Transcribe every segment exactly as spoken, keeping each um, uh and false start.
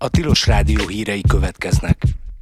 A Tilos Rádió hírei következnek.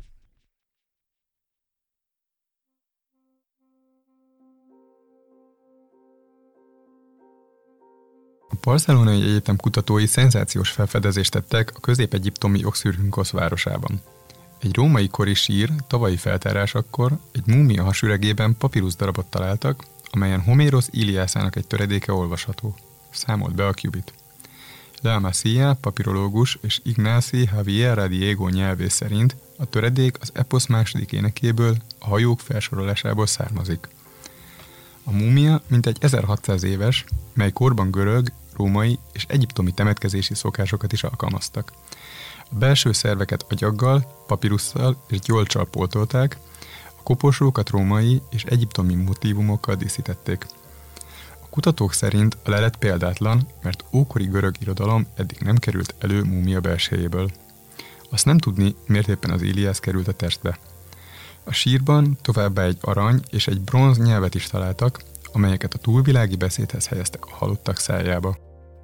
A Barcelonai Egyetem kutatói szenzációs felfedezést tettek a közép-egyiptomi Oxürhünkosz városában. Egy római kori sír tavalyi feltárásakor egy múmia hasüregében papírusz darabot találtak, amelyen Homérosz Iliászának egy töredéke olvasható. Számolt be a Qubit. La Masia, papirológus és Ignacy Javier Radiego nyelvész szerint a töredék az eposz második énekéből, a hajók felsorolásából származik. A múmia mintegy ezerhatszáz éves, mely korban görög, római és egyiptomi temetkezési szokásokat is alkalmaztak. A belső szerveket agyaggal, papirusszal és gyolccsal pótolták, a koporsókat római és egyiptomi motívumokkal díszítették. A kutatók szerint a lelet példátlan, mert ókori görög irodalom eddig nem került elő múmia belsejéből. Azt nem tudni, miért éppen az Iliász került a testbe. A sírban továbbá egy arany és egy bronz nyelvet is találtak, amelyeket a túlvilági beszédhez helyeztek a halottak szájába.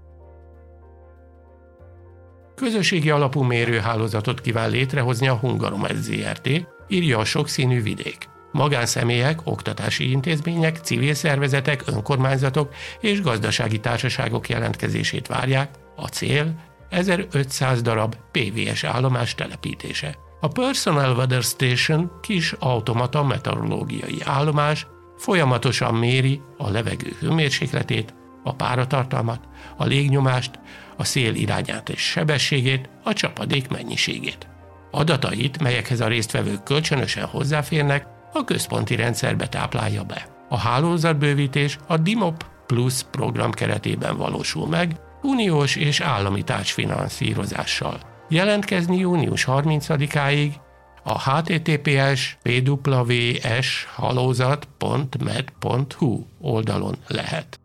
Közösségi alapú mérőhálózatot kíván létrehozni a Hungaromet zé er té, írja a Sokszínű Vidék. Magánszemélyek, oktatási intézmények, civil szervezetek, önkormányzatok és gazdasági társaságok jelentkezését várják. A cél ezerötszáz darab pé vé es állomás telepítése. A Personal Weather Station kis automata meteorológiai állomás folyamatosan méri a levegő hőmérsékletét, a páratartalmat, a légnyomást, a szél irányát és sebességét, a csapadék mennyiségét. Adatait, melyekhez a résztvevők kölcsönösen hozzáférnek, a központi rendszerbe táplálja be. A hálózatbővítés a DIMOP Plus program keretében valósul meg, uniós és állami társfinanszírozással. Jelentkezni június harmincadikáig a h t t p s p w s halózat pont med pont h u oldalon lehet.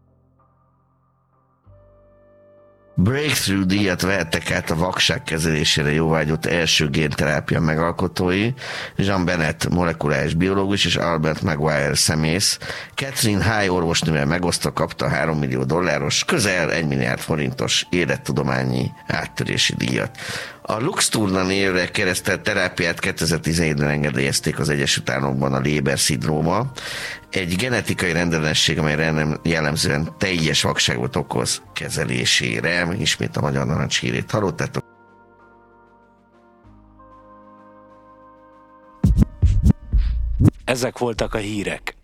Breakthrough díjat vehettek át a vakság kezelésére jóvágyott első génterápia megalkotói, Jean Bennett molekuláris biológus és Albert Maguire szemész. Catherine High orvosnővel megosztva kapta három millió dolláros, közel egy milliárd forintos élettudományi áttörési díjat. A Luxturna névre keresztelt terápiát kétezer-tizenhétben engedélyezték az Egyesült Államokban a Leber-szindróma, egy genetikai rendellenesség, amely jellemzően teljes vakságot okoz kezelésére. Ismét a Magyar Narancs hírét hallottátok. Ezek voltak a hírek.